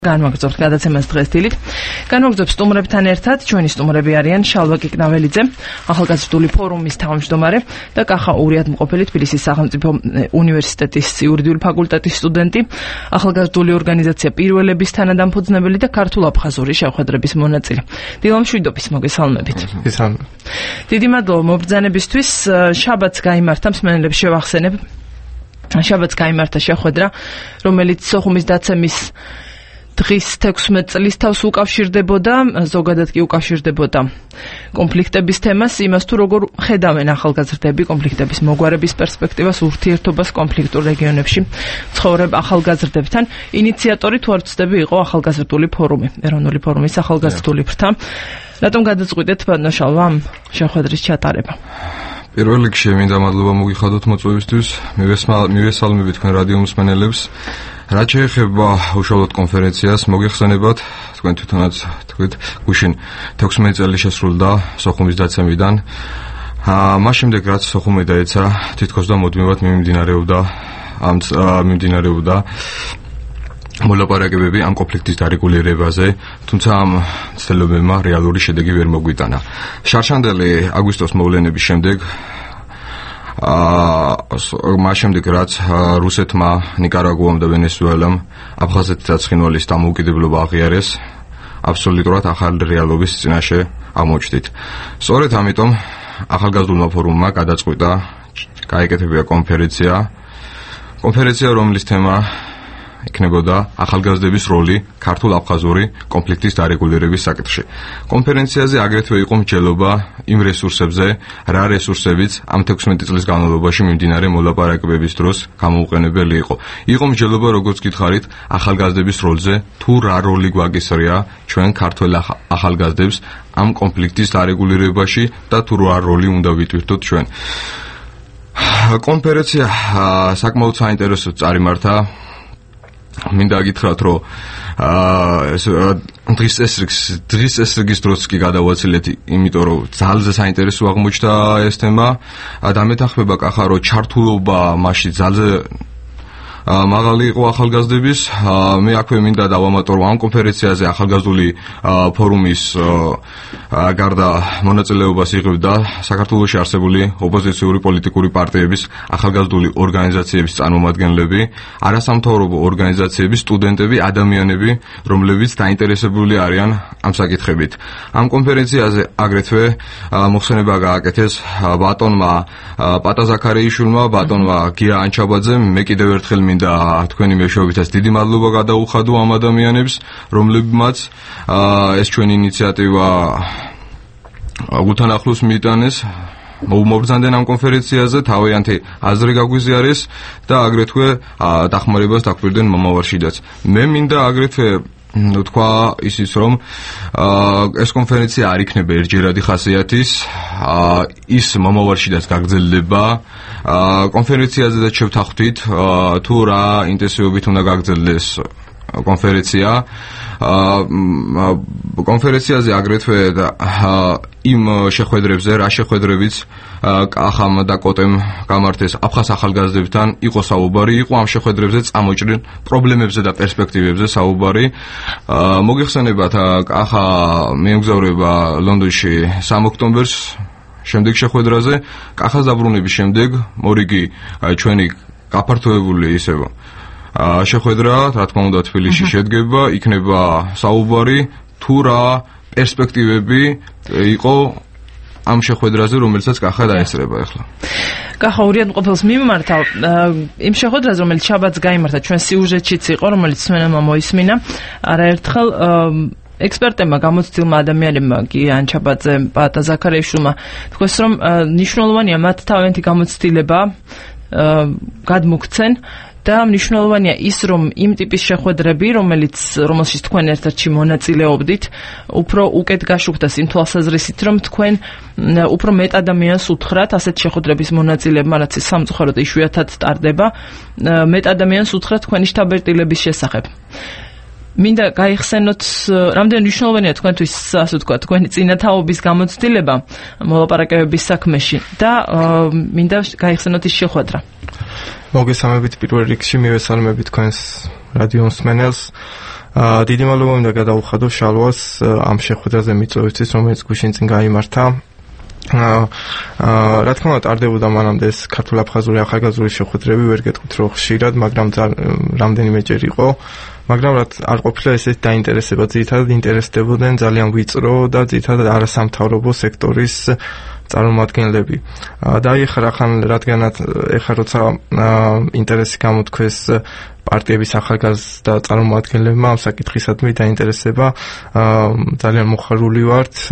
განვაგრძობთ გადაცემას დღეს დილით. განვაგრძობთ სტუმრებთან ერთად, ჩვენი სტუმრები არიან შალვა კიკნაველიძე, ახალგაზრდული ფორუმის თავმჯდომარე და კახა ურიადმყოფელი თბილისის სახელმწიფო უნივერსიტეტის იურიდიული ფაკულტეტის სტუდენტი, ახალგაზრდული ორგანიზაცია პირველების თანადამფუძნებელი და ქართულ-აფხაზური შეხვედრების მონაწილე. დილა მშვიდობის, მოგესალმებით. დიდი მადლობა მობრძანებისთვის. შაბათს გაიმართა, მსმენელებს შევახსენებ. შაბათს გაიმართა შეხვედრა, რომელიც სოხუმის დაცემის დღის 16 წლის თავს უკავშირდებოდა, ზოგადად კი უკავშირდებოდა კონფლიქტების თემას, იმას თუ როგორ ხედავენ ახალგაზრდები კონფლიქტების მოგვარების პერსპექტივას, ურთიერთობას კონფლიქტურ რეგიონებში ცხოვრებ ახალგაზრდებთან. ინიციატორი თუ არ ვცდები იყო ახალგაზრდული ფორუმი, ეროვნული ფორუმის ახალგაზრდული ფრთა. რატომ გადაწყვიტეთ შალვა ამ შეხვედრის ჩატარება? პირველ რიგში მინდა მადლობა მოგიხადოთ მოწვევისთვის, მივესალმები თქვენ რადიო მსმენელებს. რაც შეეხება უშუალოდ კონფერენციას, მოგეხსენებათ, თქვენ თვითონაც თქვით, გუშინ 16 წელი შესრულდა სოხუმის დაცემიდან. მას შემდეგ რაც სოხუმი დაეცა, თითქოს და მუდმივად მიმდინარეობდა მოლაპარაკებები ამ კონფლიქტის დარეგულირებაზე, თუმცა ამ ცდილობებმა რეალური შედეგი ვერ მოგვიტანა. შარშანდელი აგვისტოს მოვლენების შემდეგ მას შემდეგ რაც რუსეთმა, ნიკარაგუამ და ვენესუელამ აფხაზეთის ცხინვალის დამოუკიდებლობა აღიარეს, აბსოლუტურად ახალი რეალობის წინაშე აღმოჩნდით. სწორედ ამიტომ ახალგაზრდულმა ფორუმმა გადაწყვიტა გაეკეთებინა კონფერენცია, რომლის თემა იქნებოდა ახალგაზრდების როლი ქართულ-აფხაზური კონფლიქტის დარეგულირების საკითხში. კონფერენციაზე აგრეთვე იყო მსჯელობა იმ რესურსებზე, რა რესურსებიც ამ 16 წლის განმავლობაში მიმდინარე მოლაპარაკებების დროს გამოუყენებელი იყო. იყო მსჯელობა, როგორც გითხარით, ახალგაზრდების როლზე, თუ რა როლი გვაგისრია ჩვენ ქართველ ახალგაზრდებს ამ კონფლიქტის დარეგულირებაში და თუ რა როლი უნდა ვიტვირთოთ ჩვენ. კონფერენცია საკმაოდ საინტერესოდ წარიმართა. მინდა გითხრათ, რომ დღის წესრიგის დროს კი გადავაცილეთ, იმიტომ რომ ძალზე საინტერესო აღმოჩნდა ეს თემა და მეთანხმება კახა, რომ ჩართულობა მასში ძალზე მაღალი იყო ახალგაზრდების. მე აქვე მინდა დავამატო, ამ კონფერენციაზე ახალგაზრდული ფორუმის გარდა მონაწილეობას იღებდა საქართველოში არსებული ოპოზიციური პოლიტიკური პარტიების, ახალგაზრდული ორგანიზაციების წარმომადგენლები, არასამთავრობო ორგანიზაციების, სტუდენტები, ადამიანები, რომლებიც დაინტერესებული არიან ამ საკითხებით. ამ კონფერენციაზე აგრეთვე მოხსენება გააკეთეს ბატონმა პატა ზაქარიაშვილმა, ბატონმა გია ანჩაბაძემ. მე კიდევ ერთხელ მინდა თქვენი მეშვეობითაც დიდი მადლობა გადაუხადო ამ ადამიანებს, რომლებმაც ეს ჩვენი ინიციატივა გულთან ახლოს მიიტანეს, მობრძანდნენ ამ კონფერენციაზე, თავიანთი აზრი გაგვიზიარეს და აგრეთვე დახმარებას დაგვირდნენ მომავალშიდაც. მე მინდა აგრეთვე თქვა ისიც, რომ ეს კონფერენცია არ იქნება ერთჯერადი ხასიათის, ის მომავალშიდაც გაგრძელდება. კონფერენციაზეც შევთანხმდით, თუ რა ინტენსივობით უნდა გაგრძელდეს კონფერენცია. კონფერენციაზე აგრეთვე იმ შეხვედრებზე, რა შეხვედრებიც კახამ და კოტემ გამართეს აფხაზ ახალგაზრდებთან, იყო საუბარი, იყო ამ შეხვედრებზე წამოჭრილ პრობლემებზე და პერსპექტივებზე საუბარი. მოგეხსენებათ, კახა მიემგზავრება ლონდონში 3 ოქტომბერს შემდეგ შეხვედრაზე. კახას დაბრუნების შემდეგ მორიგი ჩვენი გაფართოებული ისევ შეხვედრა, რა თქმა უნდა, თბილისში შედგება, იქნება საუბარი, თუ რა პერსპექტივები იყო ამ შეხვედრაზე, რომელსაც კახა დაესწრება ახლა. კახა ურიადმყოფელს მიმართა იმ შეხვედრაზე, რომელიც შაბათს გაიმართა, ჩვენ სიუჟეტშიც იყო, რომელიც მსმენელმა მოისმინა. არაერთხელ ექსპერტებმა, გამოცდილმა ადამიანებმა, გია ანჩაბაძემ, პატა ზაქარიაშვილმა თქვეს, რომ მნიშვნელოვანია მათ თავიანთი გამოცდილება გადმოგვცენ და მნიშვნელოვანია ის, რომ იმ ტიპის შეხვედრები, რომელშიც თქვენ ერთ-ერთში მონაწილეობდით, უფრო უკეთ გაშუქდას იმ თვალსაზრისით, რომ თქვენ უფრო მეტ ადამიანს უთხრათ ასეთ შეხვედრების მონაწილეებმა, რაც სამწუხაროდ იშვიათად ტარდება, მეტ ადამიანს უთხრათ თქვენი შთაბეჭდილების შესახებ. მინდა გაიხსენოთ, რამდენი მნიშვნელოვანია თქვენთვის, ასე ვთქვათ, თქვენი წინათაობის გამოცდილება მოლაპარაკებების საქმეში და მინდა გაიხსენოთ ის შეხვედრა. მოგესალმებით პირველ რიგში, მივესალმებით თქვენს რადიო მსმენელს. დიდი მადლობა მინდა გადავუხადო შალვას ამ შეხვედრაზე მიწვევისთვის, რომელიც გუშინ წინ გაიმართა. რა თქმა უნდა, ტარდებოდა მანამდე ეს ქართულ-აფხაზური ახალგაზრდული შეხვედრები, ვერ გეტყვით რომ ხშირად, მაგრამ რამდენიმეჯერ იყო. მაგრამ არ ყოფილა ესეთი დაინტერესება, ძირითადად ინტერესდებოდნენ ძალიან ვიწრო და ძირითადად არასამთავრობო სექტორის წარმომადგენლები. და რადგანაც ეხლა როცა ინტერესი გამოთქვეს პარტიების ახალგაზრდა წარმომადგენლებმა ამ საკითხისადმი დაინტერესება, ძალიან მოხარული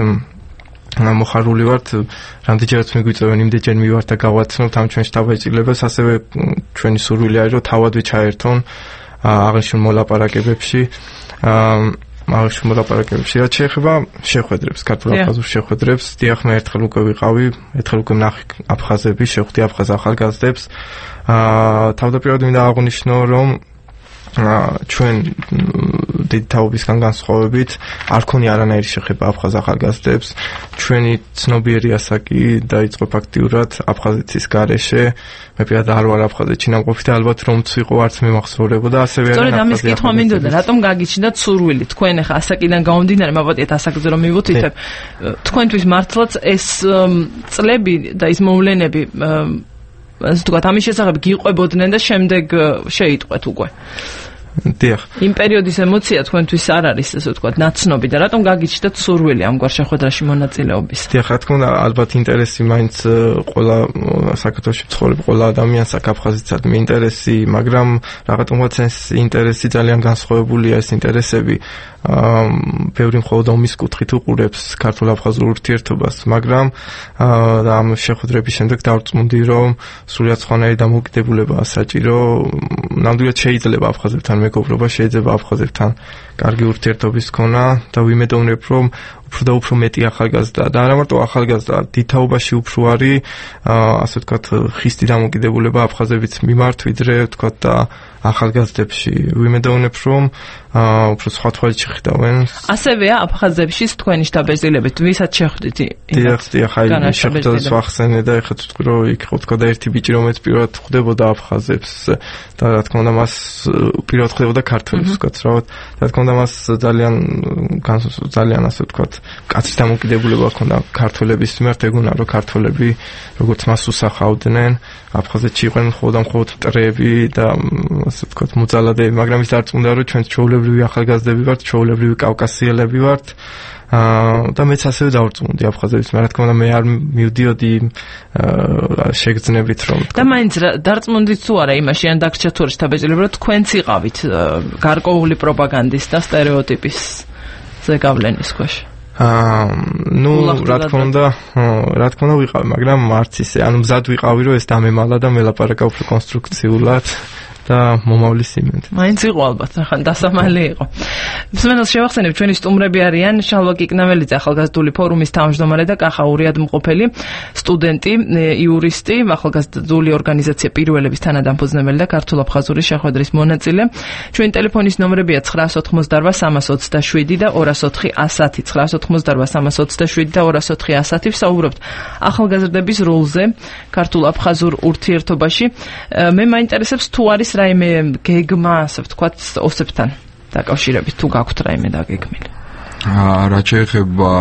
ვართ, რამდენჯერაც მიგვიწევენ, იმდენჯერ მივართ და გავაცნობთ ამ ჩვენ შტაბ-აჭირლებას, ასევე ჩვენი სურვილი არის, რომ თავადვე ჩაერთონ აღნიშნულ მოლაპარაკებებში. რაც შეეხება შეხვედრებს, ქართულ-აფხაზურ შეხვედრებს, დიახ, მე ერთხელ უკვე ვიყავი, ერთხელ უკვე ვნახე აფხაზები, შევხვდი აფხაზ ახალგაზრდებს. თავდაპირველად მინდა აღვნიშნო, რომ ჩვენ დიდი თაობისგან განსხვავებით არ ქონია არანაირი შეხება აფხაზ ახალგაზრდებს. ჩვენი ცნობიერი ასაკი დაიწყო ფაქტიურად აფხაზეთის გარეშე. მე პირადად არ ვარ აფხაზეთში ნამყოფი და ალბათ რომც ვიყო არც მე მახსოვრებოდა, ასევე არ სწორედ ამის კითხვა მინდოდა, რატომ გაგიჩნდათ სურვილი თქვენ ახლა ასაკიდან გამომდინარე, მოვატიეთ ასაკზე რომ მივუთითებ. თქვენთვის მართლაც ეს წლები და ის მოვლენები ასე ვთქვათ, ამის შესახებ გიყვებოდნენ და შემდეგ შეიტყვეთ უკვე. დიახ. იმ პერიოდის ემოცია თქვენთვის არ არის, ასე ვთქვათ, ნაცნობი და რატომ გაგიჩნდათ სურვილი ამგვარ შეხვედრაში მონაწილეობის? დიახ, რა თქმა უნდა, ალბათ ინტერესი მაინც ყველა საქართველოში მცხოვრებ ყველა ადამიანს აქვს აფხაზეთსადმი ინტერესი, მაგრამ რაღაცნაირად ეს ინტერესი ძალიან განსხვავებულია, ეს ინტერესები ბევრი მხოლოდ ომის კუთხით უყურებს ქართულ-აფხაზურ ურთიერთობას, მაგრამ ამ შეხვედრების შემდეგ დავწმუნდი, რომ სრულიად სხვანაირი დამოუკიდებულებაა საჭირო. ნამდვილად შეიძლება აფხაზებთან მეგობრობა, შეიძლება აფხაზებთან კარგი ურთიერთობის ქონა და ვიმედოვნებ, რომ უფრო და უფრო მეტი ახალგაზრდა და არა მარტო ახალგაზრდა, დიდთაობაში უფრო არის, ასე ვთქვათ, ხისტი დამოკიდებულება აფხაზებიც მიმართ, ვიდრე ვთქვათ და ახალგაზრდებში. ვიმედოვნებ, რომ უფრო სხვა თვალით შეხედავენ. ასევეა აფხაზებში თქვენი შტაბ-აჭირლებით, ვისაც შეხვდით? დიახ, აი შეხვედრას ვახსენე და ეხლა ვთქვი, რომ იქ ხო და ერთი ბიჭი, რომელიც პირველად ხვდებოდა აფხაზებს და რა თქმა უნდა მას პირველად ხვდებოდა ქართველებს, ვთქვათ, რა თქმა უნდა მას ძალიან ასე ვთქვათ, კაცის დამოკიდებულება ჰქონდა ქართველების მიმართ, ეგონა რომ ქართველები როგორც მას უსახავდნენ, აფხაზეთში იყვნენ მხოლოდ მტრები და ასე ვთქვათ, მოძალადეები, მაგრამ ის დარწმუნდა, რომ ჩვენ ჩვეულებრივი ახალგაზრდები ვართ, ჩვეულებრივი კავკასიელები ვართ. და მეც ასევე დავწმუნდი აფხაზების, მაგრამ რა თქმა უნდა მე არ მივდიოდი შეგრძნებით რომ. და მაინც დარწმუნდით თუ არა იმაში, ან დაგჭირთ თუ არა შტაბ-აჭირლები, რომ თქვენც იყავით გარკვეული პროპაგანდის და სტერეოტიპის ზეგავლენის ქვეშ? რა თქმა უნდა ვიყავი, მაგრამ არც ისე, მზად ვიყავი, რომ ეს დამემალა და მელაპარაკა უფრო კონსტრუქციულად და მომავლის იმედით. მაინც იყო ალბათ, ახლა დასამალი იყო. მსმენელს შევახსენებ, ჩვენი სტუმრები არიან შალვა კიკნაველიძე, ახალგაზრდული ფორუმის თავმჯდომარე და კახა ურიადმყოფელი, სტუდენტი, იურისტი, ახალგაზრდული ორგანიზაცია პირველების თანადამფუძნებელი და ქართულ-აფხაზური შეხვედრის მონაწილე. ჩვენი ტელეფონის ნომრებია 988-327 და 204-110, 988-327 და 204-110. ვსაუბრობთ ახალგაზრდების როლზე ქართულ-აფხაზურ ურთიერთობაში. მე მაინტერესებს თუ არის რაიმე გეგმა, ასე ვთქვათ, ოსებთან დაკავშირებით, თუ გაქვთ რაიმე დაგეგმილი? რაც შეეხება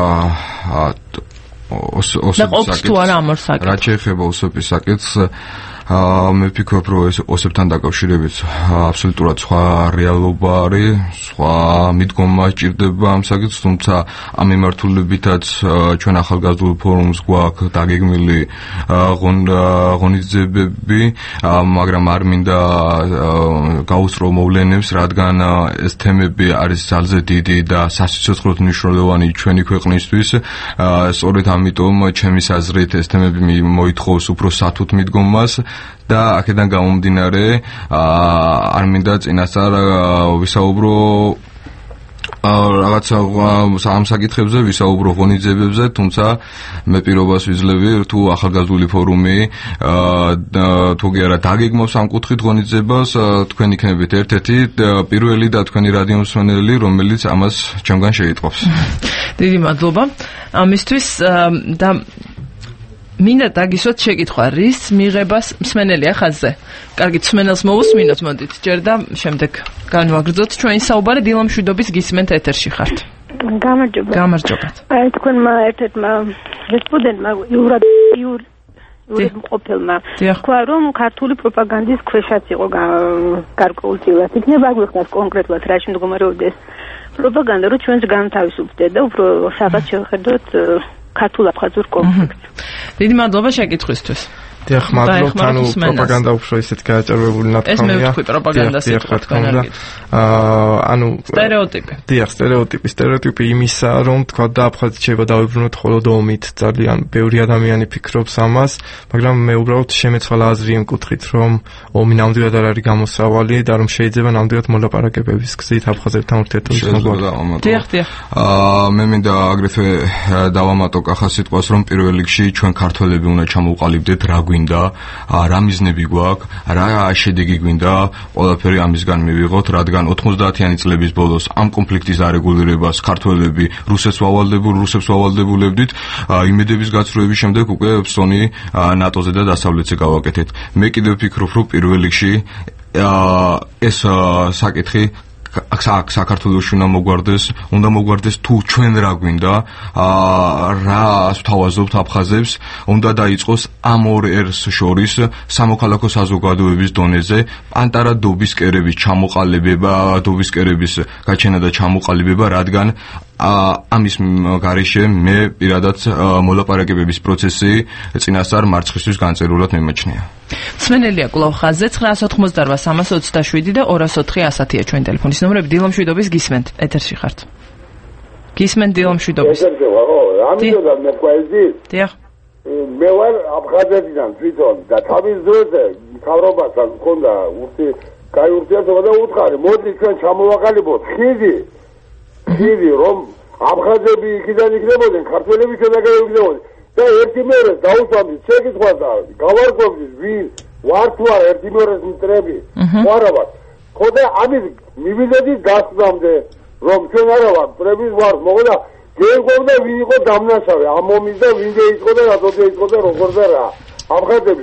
რაც შეეხება ოსების საკითხს, მე ვფიქრობ, რომ ეს ოსებთან დაკავშირებით აბსოლუტურად სხვა რეალობა არის, სხვა მიდგომა სჭირდება ამ საკითხს, თუმცა ამ მიმართულებითაც ჩვენ ახალგაზრდულ ფორუმს გვაქვს დაგეგმილი ღონისძიებები, მაგრამ არ მინდა გაუსწრო მოვლენებს, რადგან ეს თემები არის ძალზე დიდი და სასიცოცხლოდ მნიშვნელოვანი ჩვენი ქვეყნისთვის. სწორედ ამიტომ ჩემის აზრით ეს თემები მოითხოვს უფრო სათუთ მიდგომას და აქედან გამომდინარე არ მინდა წინასწარ ვისაუბრო რაღაცა ამ საკითხებზე, ვისაუბრო ღონისძიებებზე, თუმცა მე პირობას ვიძლევი, თუ ახალგაზრდული ფორუმი თუ კი არა დაგეგმავს ამ კუთხით ღონისძიებას, თქვენ იქნებით ერთ-ერთი პირველი და თქვენი რადიო მსმენელი, რომელიც ამას ჩემგან შეიტყობს. დიდი მადლობა ამისთვის და მინდა დაგისვათ შეკითხვა, რის მიღებას მსმენელია ხაზზე. კარგი, მსმენელს მოусმინოთ, მოდით. ჯერ და შემდეგ განვაგრძოთ ჩვენი საუბარი. დილა მშვიდობის გისმენთ ეთერში ხართ. გამარჯობა. გამარჯობა. თქვენმა ერთ-ერთმა რესპონდენტმა იურად მყოფელმა თქვა, რომ ქართული პროპაგანდის ქვეშაც იყო გარკვეულწილად. იქნება აგვიხსნათ კონკრეტულად რა შემდგომარეობდეს პროპაგანდა, რომ ჩვენს განთავისუფლდეთ და უფრო სადაც შევხედოთ ქართულ-აფხაზურ კონფლიქტს. დიდი მადლობა შეკითხვისთვის. დიახ, მადლობთ, ანუ პროპაგანდა უფრო ისეთ გააჭარბებული ნათქვამია. ეს მე ვთქვი პროპაგანდას თქვა თქვენ არ გით. ანუ სტერეოტიპი. დიახ, სტერეოტიპი იმისა, რომ თქვა და აფხაზით შეიძლება დავიბრუნოთ მხოლოდ ომით. ძალიან ბევრი ადამიანი ფიქრობს ამას, მაგრამ მე უბრალოდ შემეცვალა აზრი იმ კუთხით, რომ ომი ნამდვილად არ არის გამოსავალი და რომ შეიძლება ნამდვილად მოლაპარაკებების გზით აფხაზებთან ურთიერთობის მოგვარდა. დიახ. მე მინდა აგრეთვე დავამატო კახა სიტყვას, რომ პირველ რიგში ჩვენ ქართველები უნდა ჩამოვყალიბდეთ რა გვინდა, რა მიზნები გვაქვს, რა შედეგი გვინდა, ყველაფერი ამისგან მივიღოთ, რადგან 90-იანი წლების ბოლოს ამ კონფლიქტის არეგულირებას ქართველები რუსებს ვავალდებულებდით, იმედების გაცვლების შემდეგ უკვე ფსონი ნატოზე და დასავლეთზე გავაკეთეთ. მე კიდევ ვფიქრობ, რომ პირველ რიგში ეს საკითხი საქართველოში უნდა მოგვარდეს თუ ჩვენ რა გვინდა, რა ვთავაზობთ აფხაზებს, უნდა დაიწყოს ამ ორ ერს შორის სამოქალაქო საზოგადოების დონეზე პანტარადობის კერების ჩამოყალიბება, დობის კერების გაჩენა და ჩამოყალიბება, რადგან ამის გარეშე მე პირადად მოლაპარაკებების პროცესი წინასწარ მარცხისთვის განწერულად მიმაჩნია. მსმენელია კვლავ ხაზზე 988-327 და 204-100-ია ჩვენი ტელეფონის ნომრები. დილა მშვიდობის გისმენთ, ეთერში ხართ. გისმენთ დილა მშვიდობის. ეთერში ვარ, ამიტომ მე ყვეზი. დიახ. მე ვარ აფხაზეთიდან თვითონ და თავის დროზე მთავრობასთან მქონდა კაი ურთიერთობა და უთხარი, მოდი ჩვენ ჩამოვაყალიბოთ ხიდი, რომ აფხაზები იქიდან იქნებოდნენ, ქართველები შედაგება იქნებოდნენ. და ერთი მეერეს დაუსვამდით შეკითხვას და გავარკვევდით ვინ ვართ ვარ ერთი მეერეს მტრები ვარავარ ხოდა ამის მივიდოდი გასწამდე რომ ჩვენ არა ვარ მტრების ვარ მოგდა გეღოვდა ვინ იყო დამნაშავე ამ ომის და ვინ იყო და რატომ იყო და როგორ და რა აფხაზები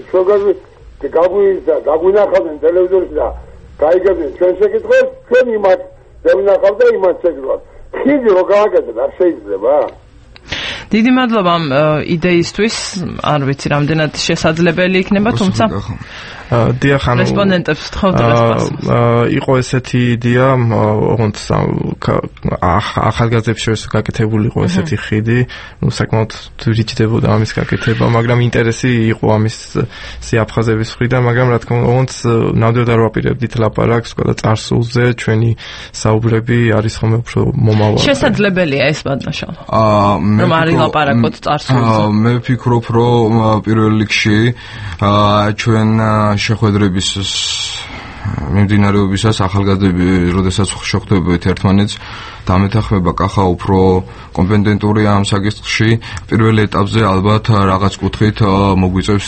ჩვენ გაგვინახავდნენ ტელევიზორში და გაიგებდნენ ჩვენ შეკითხვას ჩვენ იმათ დევნახავ და იმათ შეკითხვას ხიდი რო გააკეთეთ არ შეიძლება დიდი მადლობა ამ იდეისთვის, არ ვიცი რამდენად შესაძლებელი იქნება, თუმცა დიახ, ანუ რესპონდენტებს ვთხოვთ იყო ესეთი იდეა, ოღონდ ახალგაზრდებს შორის გაკეთებული იყო ესეთი ხიდი, ნუ საკმაოდ ძირითდებოდა ამის გაკეთება, მაგრამ ინტერესი იყო ამის აფხაზების მხრიდან, მაგრამ რა თქმა უნდა, ოღონდ ნამდვილად არ ვაპირებდით ლაპარაკს, და წარსულზე ჩვენი საუბრები არის ხოლმე უფრო მომავალი. შესაძლებელია ეს ბადნაშალ. რომ არ ილაპარაკოთ წარსულზე. მე ვფიქრობ, რომ პირველ რიგში ჩვენ შეხვედრების მიმდინარეობისას ახალგაზრდები, როდესაც შეხვდებიან ერთმანეთს, დამეთანხმება კახა უფრო კომპეტენტურია ამ საკითხში. პირველ ეტაპზე ალბათ რაღაც კუთხით მოგვიწევს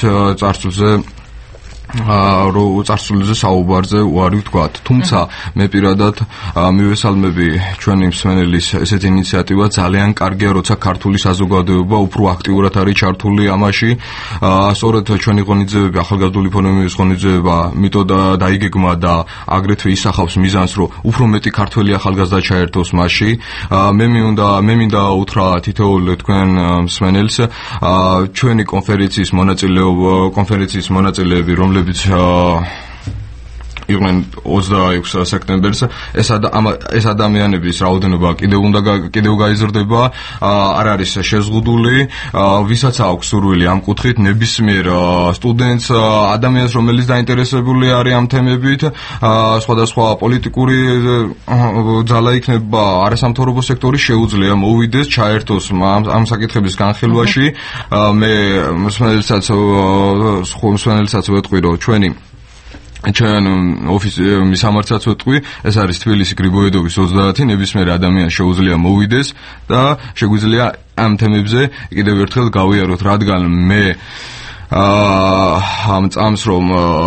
წარსულზე საუბარზე უარი ვთქვათ. თუმცა მე პირადად მივესალმები ჩვენი მსმენელის ესეთ ინიციატივა. ძალიან კარგია, როცა ქართული საზოგადოება უფრო აქტიურად არის ჩართული ამაში. სწორედ ჩვენი ღონისძიებები, ახალგაზრდული ფონემების ღონისძიება მითოდ დაიგეგმა და აგრეთვე ისახავს მიზანს, რომ უფრო მეტი ქართველი ახალგაზრდა ჩაერთოს მასში. მე მინდა უთხრა თითოეულ თქვენ მსმენელს ჩვენი კონფერენციის მონაწილეები, რომლებიც იყვნენ 26 სექტემბერს, ეს ადამიანების რაოდენობა კიდევ გაიზრდება, არ არის შეზღუდული, ვისაც აქვს სურვილი ამ კუთხით, ნებისმიერ სტუდენტს, ადამიანს, რომელიც დაინტერესებული არის ამ თემებით, სხვადასხვა პოლიტიკური ძალა იქნება, არასამთავრობო სექტორი შეუძლია მოვიდეს, ჩაერთოს ამ საკითხების განხილვაში. მე მსმენელსაც ვეტყვი, რომ ჩვენ ოფისის სამართალს ვეთყვი, ეს არის თბილისი გრიბოედოვის 30, ნებისმიერ ადამიანს შეუძლია მოვიდეს და შეგვიძლია ამ თემებზე კიდევ ერთხელ გავიაროთ, რადგან მე წამს რომ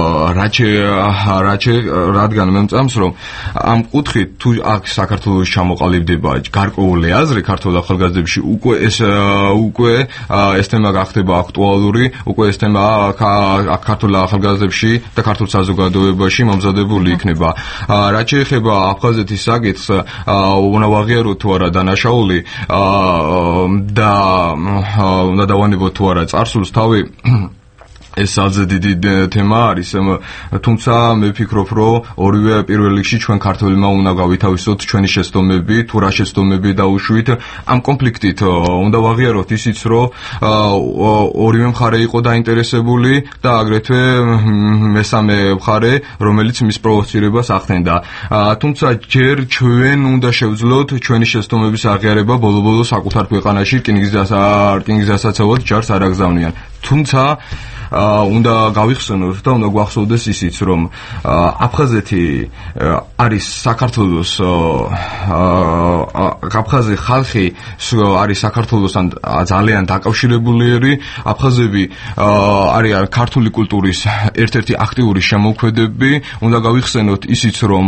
რადგან მე წამს რომ ამ კუთხით თუ აქ საქართველოს ჩამოყალიბდება გარკვეული აზრი ქართულ ახალგაზრდებში უკვე ეს თემა გახდება აქტუალური უკვე ეს თემა ქართულ ახალგაზრდებში და ქართულ საზოგადოებაში მომზადებული იქნება რაც შეეხება აფხაზეთის საკითხს უნდა ვაღიაროთ თუ არა დანაშაული და უნდა დავანებოთ თუ არა წარსულს თავი ეს ძალიან დიდი თემა არის, თუმცა მე ვფიქრობ, რომ ორივე პირველ რიგში ჩვენ ქართველებმა უნდა გავითავისოთ ჩვენი შეცდომები, თუ რა შეცდომები დაუშვით ამ კონფლიქტით. უნდა ვაღიაროთ ისიც, რომ ორივე მხარე იყო დაინტერესებული და აგრეთვე მესამე მხარე, რომელიც მის პროვოცირებას ახდენდა. თუმცა ჯერ ჩვენ უნდა შევძლოთ ჩვენი შეცდომების აღიარება ბოლო-ბოლო საკუთარ ქვეყანაში რკინიგზასაცავად ჯარს არ აგზავნიან. თუმცა უნდა გავიხსენოთ და უნდა გვახსოვდეს ისიც, რომ აფხაზეთი არის საქართველოს აფხაზი ხალხი არის საქართველოსთან ძალიან დაკავშირებული. აფხაზები არიან ქართული კულტურის ერთ-ერთი აქტიური შემოქმედები. უნდა გავიხსენოთ ისიც, რომ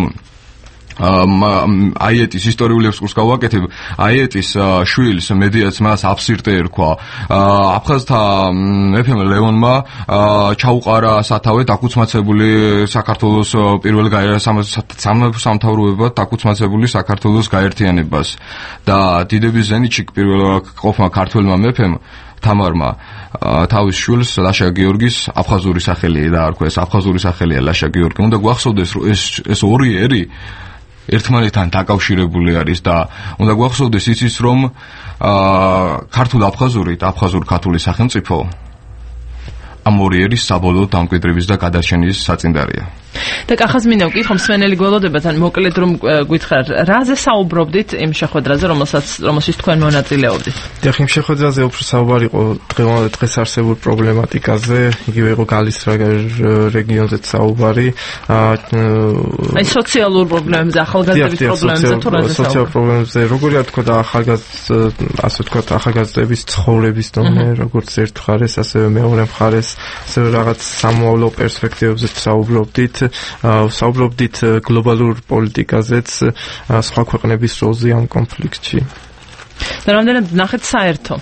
აიეტის ისტორიული ექსკურსს გავაკეთებ. აიეტის შვილს მედიაც მას აფსირტე ერქვა. აფხაზთა მეფემ ლეონმა ჩაუყარა სათავე დაკუცმაცებული საქართველოს პირველ სამთავროებად დაკუცმაცებული საქართველოს გაერთიანებას და დიდების ზენიტში პირველ ყოფნა ქართველმა მეფემ თამარმა თავის შვილს ლაშა გიორგის აფხაზური სახელი დაარქვეს. აფხაზური სახელია ლაშა გიორგი. უნდა გვახსოვდეს, რომ ეს ორი ერი ერთმანეთთან დაკავშირებული არის და უნდა გვახსოვდეს ისიც, რომ ქართულ აფხაზური და აფხაზურ-ქართული სახელმწიფო ამ ორი ერის საბოლოო დამკვიდრების და გადარჩენის საწინდარია. და კახას მინდა ვკითხო მსმენელი გველოდებათ ან მოკლედ რომ გითხრათ რაზე საუბრობდით იმ შეხვედრაზე რომელსაც თქვენ მონაწილეობდით? დიახ, იმ შეხვედრაზე უფრო საუბარი იყო დღეს არსებულ პრობლემატიკაზე, იგივე იყო გალის რეგიონზეც საუბარი. აი სოციალურ პრობლემებზე, ახალგაზრდების პრობლემებზე თუ რაზე საუბარი? სოციალურ პრობლემებზე, როგორია თქვა და ასე თქვა ახალგაზრდების ცხოვრების დონე, როგორც ერთ მხარეს, ასევე მეორე მხარეს, ასევე რაღაც სამოავლო პერსპექტივებზე საუბრობდით. საუბრობდით გლობალურ პოლიტიკაზეც, სხვა ქვეყნების როლზე ამ კონფლიქტში. და რამდენად ნახეთ საერთო?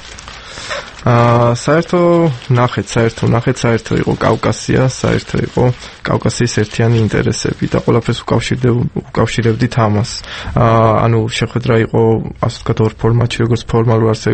საერთო იყო კავკასია, საერთო იყო კავკასიის ერთიანი ინტერესები და ყველაფერს უკავშირებდით ამას. ანუ შეხვედრა იყო, ასე ვთქვათ, ორ ფორმატში, როგორც ფორმალურ, ასევე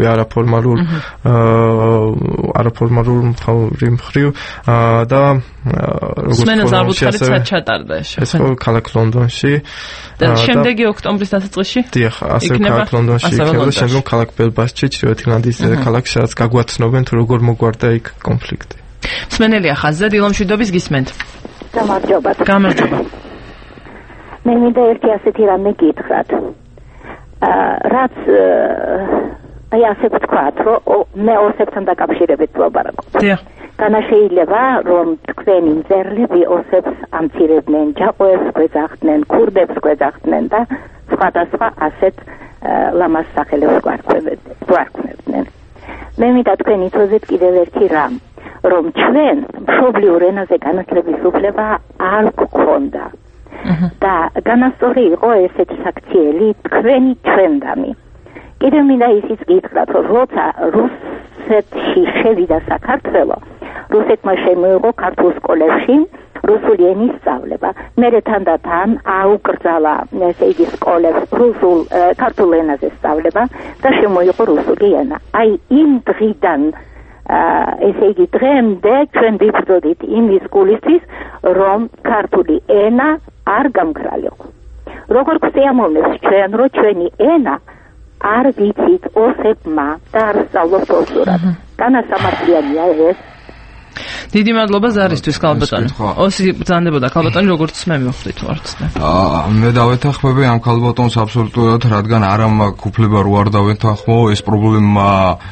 არაფორმალურ მხრივ და როგორც ჩატარდა ეს ქალაქ ლონდონში და შემდეგი ოქტომბრის დასაწყისში? დიახ, ასე ქალაქ ლონდონში იქნება, შემდგომ ქალაქ ბელფასტში, ჩრდილოეთ ირლანდიის ქალაქში, სადაც გაგვაცნობენ თუ როგორ მოგვარდა იქ კონფლიქტი. მსმენელია ხაზზე, დილომშვიდობის გისმენთ. გამარჯობა. მე მინდა ერთი ასეთი რამე გითხრათ. რაც აი ასე ვთქვათ, რომ მე ოსებთან დაკავშირებით ვლაპარაკობ. დიახ. განაშეილება, რომ თქვენი მწერლები ოსებს ამცირებდნენ, ჯაყოებს გვეძახდნენ, ქურდებს გვეძახდნენ და სხვადასხვა ასეთ ლამაზ სახელებს გვარქმევდნენ. მე მინდა თქვენ იწვევით კიდევ ერთი რამ, რომ ჩვენ მშობლიურ ენაზე განათლების უფლება არ გქონდა და განასწორი იყო ესეთი საქციელი თქვენი ჩვენდამი. კიდევ მინდა ისიც გითხრათ, რომ როცა რუსეთში შევიდა საქართველო, რუსეთმა შემოიღო ქართულ სკოლებში რუსული ენის სწავლება. მერე თანდათან აუკრძალა ესე იგი სკოლებს ქართულ ენაზე სწავლება და შემოიღო რუსული ენა. აი იმ დღიდან ესე იგი დღემდე ჩვენ ვიბრძოდით იმის გულისთვის, რომ ქართული ენა არ გამქრალიყო. როგორ გვსიამოვნებს ჩვენ, რომ ჩვენი ენა არ ვიცით ოსებმა და არ სწავლობთ ოსურად. განასამართლიანია ეს. დიდი მადლობა ზარისთვის ქალბატონო. ოსი ბრძანდებოდა ქალბატონი, როგორც მე მივხვდით ვარც და. მე დავეთანხმები ამ ქალბატონს აბსოლუტურად, რადგან არა მაქვს უფლება რო არ დავეთანხმო, ეს პრობლემა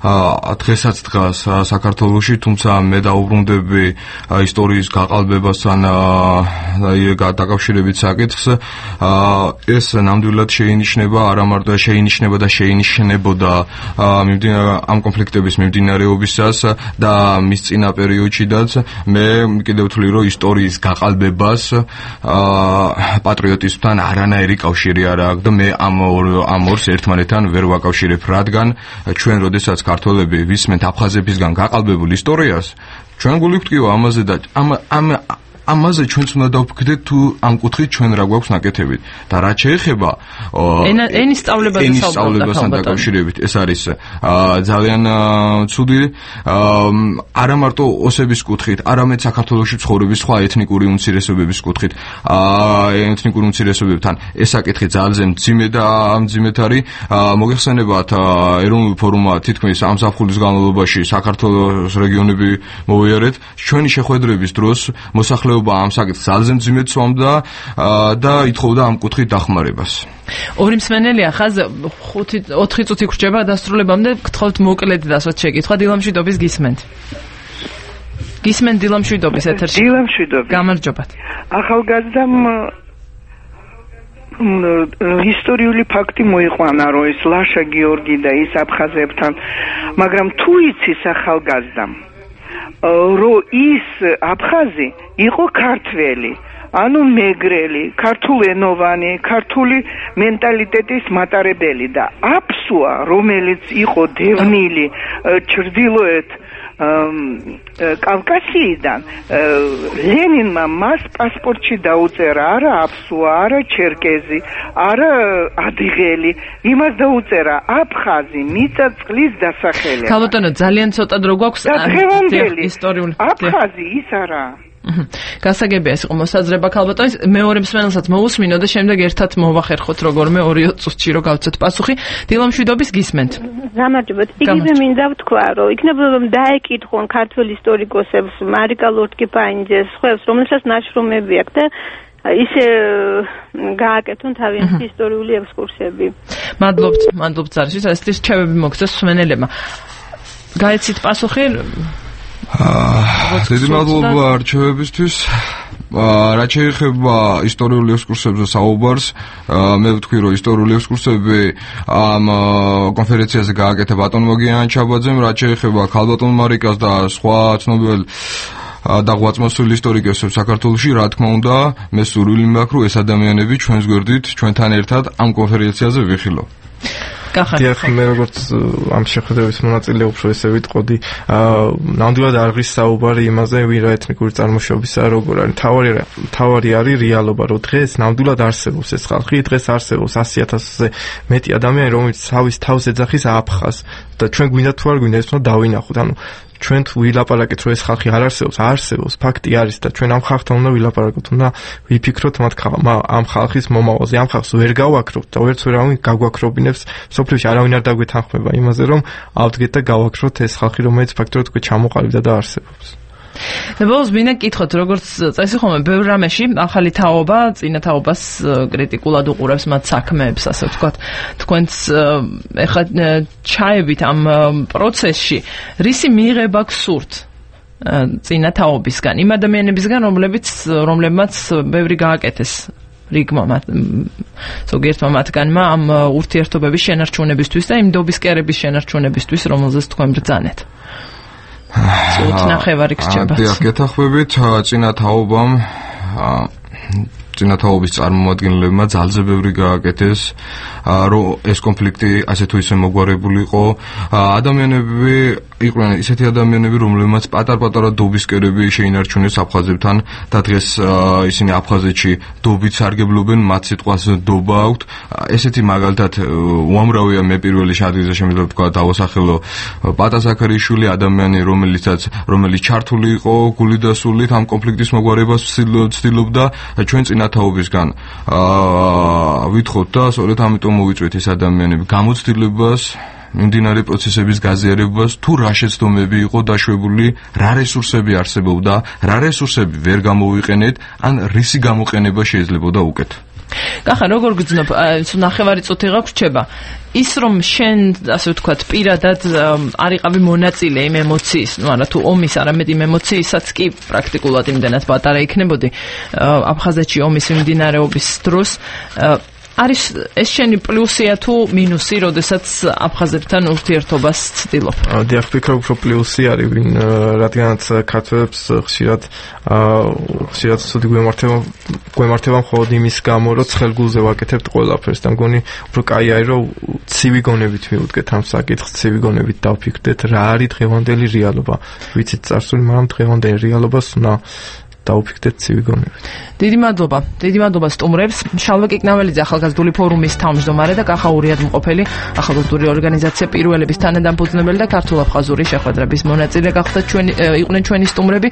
დღესაც დგას საქართველოში, თუმცა მე დაუბრუნდები ისტორიის გაყალბებასთან დაკავშირებით საკითხს. ეს ნამდვილად შეინიშნება, არა მარტო შეინიშნება და შეინიშნებოდა ამ კონფლიქტების მიმდინარეობისას და მის წინა პერიოდშიდაც მე კიდევ ვთვლი, რომ ისტორიის გაყალბებას პატრიოტიზმთან არანაირი კავშირი არ აქვს და მე ამ ორს ერთმანეთთან ვერ ვაკავშირებ, რადგან ჩვენ როდესაც ქართველები ვისმენთ აფხაზებისგან გაყალბებულ ისტორიას, ჩვენ გულივტკივა ამაზე და ამაზე ჩვენც უნდა დავფიქრდეთ თუ ამ კუთხით ჩვენ რა გვაქვს ნაკეთები და რაც შეეხება ენის სწავლებასთან დაკავშირებით ეს არის ძალიან ცუდი არა მარტო ოსების კუთხით, არამედ საქართველოში ცხოვრების სხვა ეთნიკური უმცირესობების კუთხით, ეთნიკური უმცირესობებთან ეს საკითხი ძალიან მძიმე და მძიმედ არის. მოგეხსენებათ ეროვნული ფორუმმა თითქმის ამ ზაფხულის განმავლობაში საქართველოს რეგიონები მოვიარეთ, ჩვენი შეხვედრების დროს მოსახლეობა ამ საკითხს ძალიან მძიმედ სვამდა და ითხოვდა ამ კუთხით დახმარებას. ორი მსმენელია ხაზ 4 წუთი გრჩება დასრულებამდე, გთხოვთ მოკლედ დასვათ შეკითხვა. დილამშვიდობის გისმენთ. დილამშვიდობის ეთერში. დილამშვიდობის. გამარჯობათ. ახალგაზრდამ ისტორიული ფაქტი მოიყვანა, რომ ეს ლაშა გიორგი და ის აფხაზებთან, მაგრამ თუ იცის ახალგაზრდამ რომ ის აფხაზი იყო ქართველი, ანუ მეგრელი, ქართულენოვანი, ქართული მენტალიტეტის მატარებელი და აფსუა, რომელიც იყო დევნილი ჩრდილოეთ კავკასიიდან, ლენინმა მას პასპორტში დაუწერა არა აფსუა, არა ჩერკეზი, არა ადიღელი, იმას დაუწერა აფხაზი, მიწა-წყლის დასახელება. ქალბატონო, ძალიან ცოტა დრო გვაქვს ისტორიული აფხაზი ის არა. გასაგებია ეს იყო მოსაზრება ქალბატონის. მეორე მსმენელსაც მოусმინო და შემდეგ ერთად მოვახერხოთ როგორმე 2 წუთში რომ გავცეთ პასუხი. დილამშვიდობის გისმენთ. გამარჯობათ. იგივე მინდა ვთქვა, რომ იქნება დაეკითხონ ქართველ ისტორიკოსებს, მარიკა ლორთქიფაინიძეს, სხვებს, რომელსაც ნაშრომები აქვს და ისე გააკეთონ თავიანთი ისტორიული ექსკურსიები. მადლობთ ზარისთვის, ასეთი რჩევები მოგცეს მსმენელებმა. გაეცით პასუხი? დიდი მადლობა რჩევებისთვის. რაც შეეხება ისტორიული ექსკურსიებზე საუბარს, მე ვთქვი, რომ ისტორიული ექსკურსიები ამ კონფერენციაზე გააკეთა ბატონ მოგიანა ჩაბაძემ, რაც შეეხება ქალბატონ მარიკას და სხვა ცნობილ და ღვაწმოსული ისტორიკოსებს საქართველოში, რა თქმა უნდა, მე სურვილი მაქვს, რომ ეს ადამიანები ჩვენს გვერდით, ჩვენთან ერთად ამ კონფერენციაზე ვიხილო. დიახ, მე როგორც ამ შეხვედრების მონაწილე უფრო ესე ვიტყოდი, ნამდვილად არ ღირს საუბარი იმაზე, ვინ რა ეთნიკური წარმოშობისაა, როგორ არის. თავარი არის რეალობა, რომ დღეს ნამდვილად არსებობს ეს ხალხი, დღეს არსებობს 100,000-ზე მეტი ადამიანი, რომელიც თავის თავს ეძახის აფხაზს და ჩვენ გვინდა თუ არ გვინდა ეს უნდა დავინახოთ. ანუ ჩვენ თუ ვილაპარაკეთ, რომ ეს ხალხი არ არსებობს, ფაქტი არის და ჩვენ ამ ხალხთან უნდა ვილაპარაკოთ, უნდა ვიფიქროთ ამ ხალხის მომავალზე. ამ ხალხს ვერ გავაქრობთ და ვერც ვერავინ გაგვაქრობინებს, სოფლიოში არავინ არ დაგვეთანხმება იმაზე, რომ ავდგეთ და გავაქროთ ეს ხალხი, რომელიც ფაქტობრივად უკვე ჩამოყალიბდა და არსებობს. ბოლოს მინდა გითხოთ, როგორც წესი ხომ ბევრ რამეში ახალი თაობა წინა თაობას კრიტიკულად უყურებს მათ საქმეებს, ასე ვთქვათ. თქვენც ეხლა ჩაებით ამ პროცესში, რისი მიღება გსურთ წინა თაობისგან, იმ ადამიანებისგან, რომლებმაც ბევრი გააკეთეს რიგმა ზოგიერთმა მათგანმა ამ ურთიერთობების შენარჩუნებისთვის და იმ დობისკერების შენარჩუნებისთვის, რომელზეც თქვენ ბრძანეთ. ნახევარი გრჩება. დიახ, გეთახმებით, წინა თაობის წარმომადგენლებმა ძალზე ბევრი გააკეთეს, რომ ეს კონფლიქტი ასე თუ ისე მოგვარებულიყო. ადამიანები იყვნენ ისეთი ადამიანები, რომლებმაც პატარ-პატარა დობისკერები შეინარჩუნეს აფხაზებთან და დღეს ისინი აფხაზეთში დობით სარგებლობენ, მათ სიტყვას დობა აქვთ. ესეთი მაგალითად უამრავია, მე პირველი შადრიზე შემიძლია ვთქვა დავასახელო პატა ზაქარიშვილი, ადამიანი, რომელიც ჩართული იყო გულიდასულით ამ კონფლიქტის მოგვარებას ცდილობდა ჩვენ წინა თაობისგან ვითხოვთ და სწორედ ამიტომ მოვიწვეთ ეს ადამიანები გამოცდილებას, მიმდინარე პროცესების გაზიარებას, თუ რა შეცდომები იყო დაშვებული, რა რესურსები არსებობდა, რა რესურსები ვერ გამოვიყენეთ, ან რისი გამოყენება შეიძლებოდა უკეთ. კახა როგორ გძნობ ნახევარი წუთი გაგვრჩება ის რომ შენ ასე ვთქვათ პირადად არ იყავი მონაწილე იმ ემოციის ნუ არა თუ ომის არამედ იმ ემოციისაც კი პრაქტიკულად იმდენად პატარა იქნებოდი აფხაზეთში ომის მიმდინარეობის დროს არის ეს შენი პლუსია თუ მინუსი, როდესაც აფხაზებთან ურთიერთობას ცდილობ? დიახ, ვფიქრობ, რომ პლუსი არის, რადგანაც ქართველებს ხშირად ცუდი გვემართება მხოლოდ იმის გამო, რომ ცხელგულზე ვაკეთებთ ყველაფერს და მგონი უფრო კაი არის, რომ ცივი გონებით მივუდგეთ ამ საკითხს, ცივი გონებით დავფიქრდეთ, რა არის დღევანდელი რეალობა. ვიცით წარსული, მაგრამ დღევანდელი რეალობას უნდა დაუფიქრდეთ ცივი გონებით. დიდი მადლობა სტუმრებს. შალვა კიკნაველიძე ახალგაზრდული ფორუმის თავმჯდომარე და კახა ურიადმყოფელი ახალგაზრდული ორგანიზაცია პირველების თანადამფუძნებელი და ქართულ-აფხაზური შეხვედრების მონაწილე გახდათ იყვნენ ჩვენი სტუმრები.